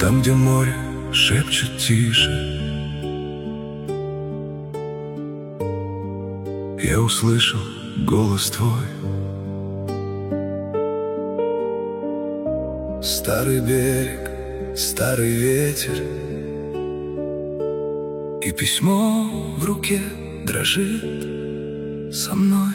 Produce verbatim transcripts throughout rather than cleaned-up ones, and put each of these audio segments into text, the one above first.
Там, где море шепчет тише, я услышал голос твой. Старый берег, старый ветер, и письмо в руке дрожит со мной.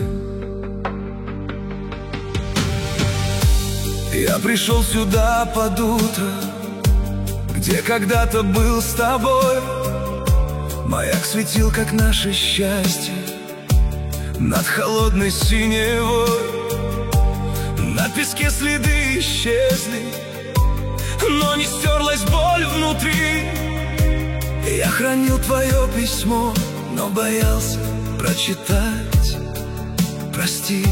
Я пришел сюда под утро, где когда-то был с тобой. Маяк светил, как наше счастье, над холодной синевой. На песке следы исчезли, но не стерлась боль внутри. Я хранил твое письмо, но боялся прочитать. Прости.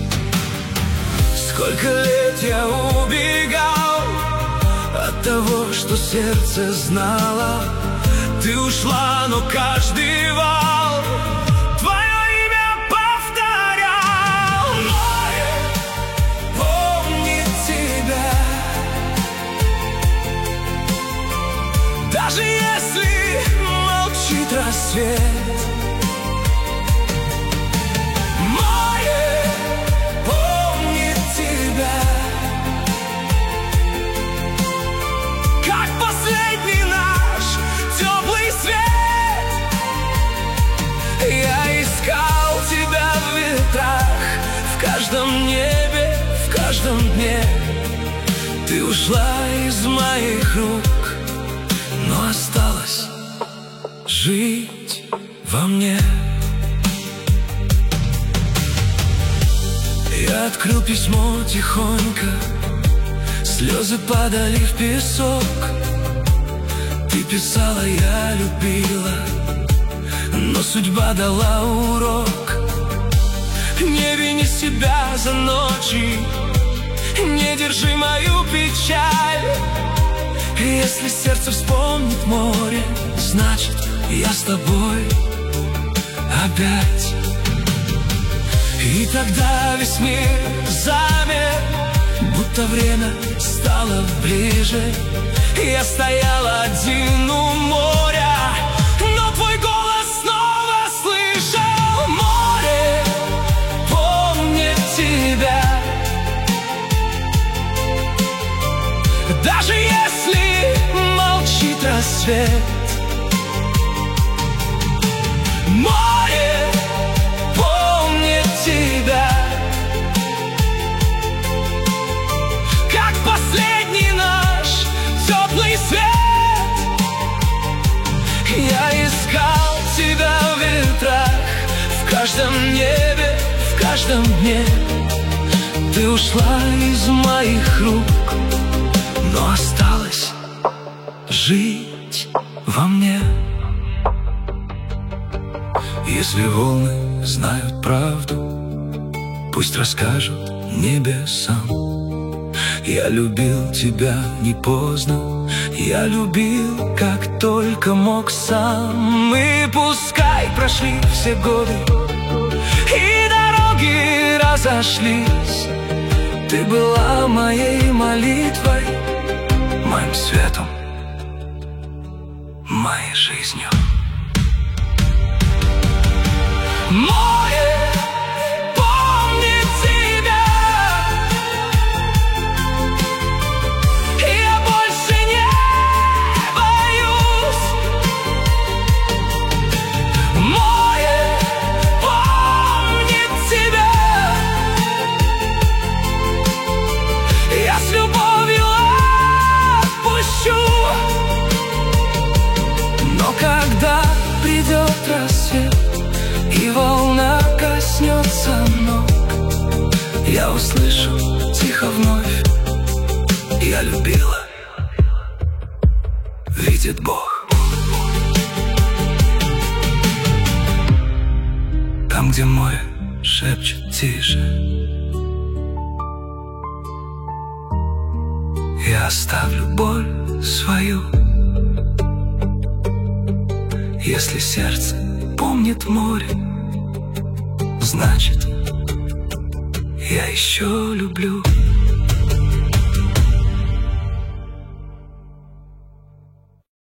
Сколько лет я убегал от того, что сердце знало. Ты ушла, но каждый вал твое имя повторял. Море помнит тебя, даже если молчит рассвет. В каждом небе, в каждом дне ты ушла из моих рук, но осталось жить во мне. Я открыл письмо тихонько, слезы падали в песок. Ты писала, я любила, но судьба дала урок. Не вини себя за ночи, не держи мою печаль. Если сердце вспомнит море, значит, я с тобой опять. И тогда весь мир замер, будто время стало ближе. Я стоял один у моря, но твой голос снова слышал. Море помнит тебя, даже если молчит рассвет. Море помнит тебя, как последний наш теплый свет. Я искал тебя в ветрах, в каждом небе, в каждом дне. Ты ушла из моих рук, но осталось жить во мне. Если волны знают правду, пусть расскажут небесам. Я любил тебя не поздно, я любил, как только мог сам. И пускай прошли все годы, и дороги разошлись, ты была моей молитвой, моим светом, моей жизнью. Море помнит тебя, я больше не боюсь. Море помнит тебя, я с любовью отпущу. Но когда придет рассвет и волна коснется ног, я услышу тихо вновь: я любила, видит Бог. Там, где море шепчет тише, я оставлю боль свою. Если сердце помнит море, значит, я еще люблю.